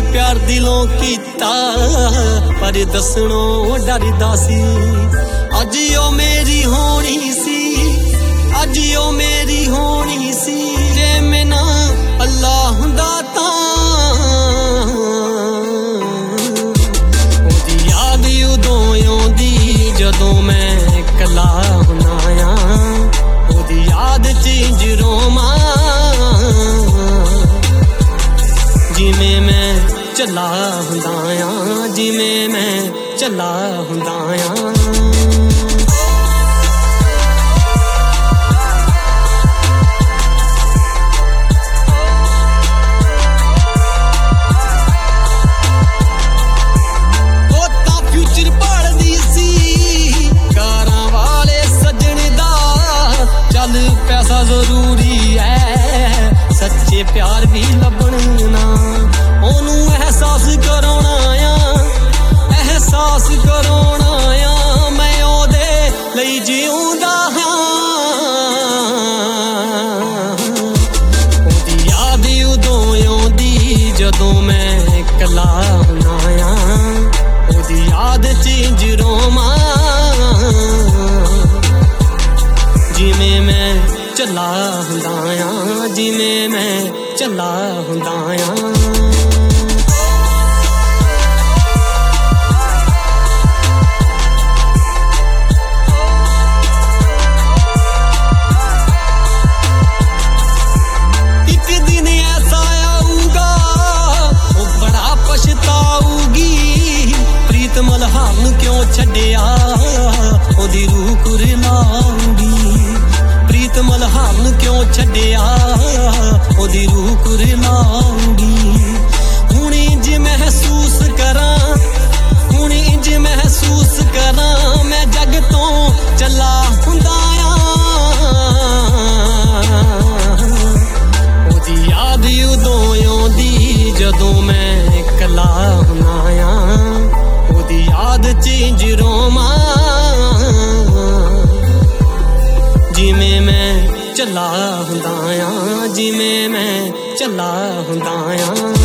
प्यार दिलों कीता पर दसणों डरदा सी। अज ओ मेरी होनी सी, अज ओ मेरी होनी सी। जे मैं ना अल्लाह हुंदा तां ओदी याद उदों आउंदी जदों मैं कला हुंदा आ। ओदी याद च इंज रोवां जिवें मैं चला हुंदा आ, जिवें मैं चला हुंदा आ। पैसा जरूरी है सच्चे प्यार भी लभना ओनू एहसास कराना आ, एहसास कराना आ। मैं ओदे लई जीउंदा हां ओदी याद उदों आउंदी जदों मैं कला हुंदा आ। ओदी याद च इंज रोवां जिवें मैं चला हुंदा आ, जिवें मैं चला हुंदा आ। एक दिन ऐसा आऊगा वो बड़ा पछताऊगी प्रीत मल्हार नूं क्यों छड्डिया ओदी रूह कुरलाऊंगी। प्रीत मल्हार नूं क्यों छड्डिया ओदी रूह कुरलाऊंगी। हुण इंज महसूस करां, हुण इंज महसूस करां मैं जग तों चला हुंदा आ। ओदी याद उदों आउंदी जदों मैं कला हुंदा आ। ओदी याद च इंज रोवां जिवें मैं चला हुंदा आ, जिवें मैं चला हुंदा आ।